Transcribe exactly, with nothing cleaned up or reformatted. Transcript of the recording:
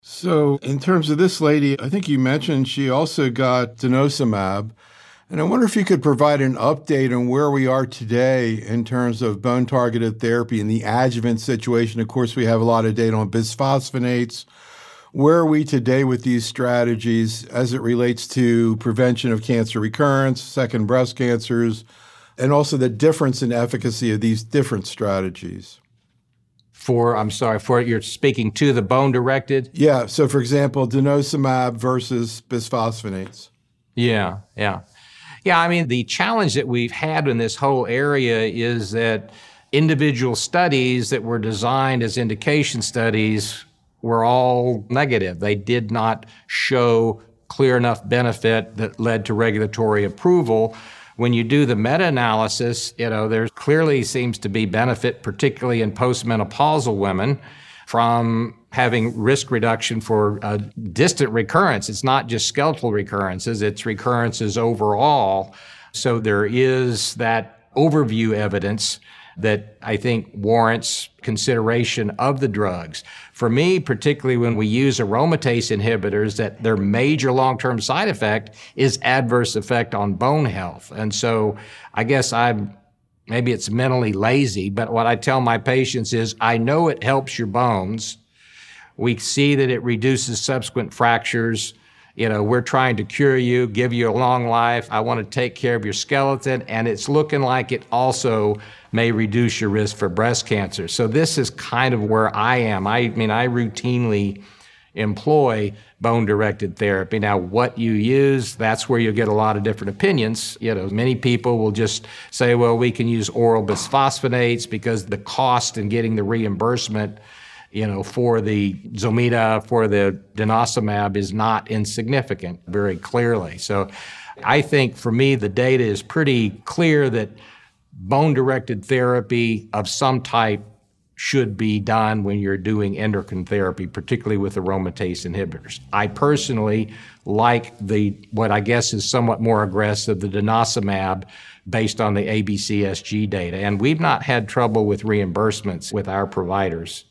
So in terms of this lady, I think you mentioned she also got denosumab. And I wonder if you could provide an update on where we are today in terms of bone-targeted therapy in the adjuvant situation. Of course, we have a lot of data on bisphosphonates. Where are we today with these strategies as it relates to prevention of cancer recurrence, second breast cancers, and also the difference in efficacy of these different strategies? For, I'm sorry, for you're speaking to the bone-directed? Yeah. So, for example, denosumab versus bisphosphonates. Yeah, yeah. Yeah, I mean, the challenge that we've had in this whole area is that individual studies that were designed as indication studies were all negative. They did not show clear enough benefit that led to regulatory approval. When you do the meta-analysis, you know, there clearly seems to be benefit, particularly in postmenopausal women, from having risk reduction for uh, distant recurrence. It's not just skeletal recurrences, it's recurrences overall. So there is that overview evidence that I think warrants consideration of the drugs. For me, particularly when we use aromatase inhibitors, that their major long-term side effect is adverse effect on bone health. And so I guess I'm, maybe it's mentally lazy, but what I tell my patients is, I know it helps your bones. We see that it reduces subsequent fractures. You know, we're trying to cure you, give you a long life. I want to take care of your skeleton, and it's looking like it also may reduce your risk for breast cancer. So this is kind of where I am. I mean, I routinely employ bone-directed therapy. Now, what you use, that's where you'll get a lot of different opinions. You know, many people will just say, well, we can use oral bisphosphonates because the cost in getting the reimbursement, you know, for the Zometa, for the denosumab is not insignificant, very clearly. So I think for me, the data is pretty clear that bone-directed therapy of some type should be done when you're doing endocrine therapy, particularly with aromatase inhibitors. I personally like the, what I guess is somewhat more aggressive, the denosumab, based on the A B C S G data. And we've not had trouble with reimbursements with our providers.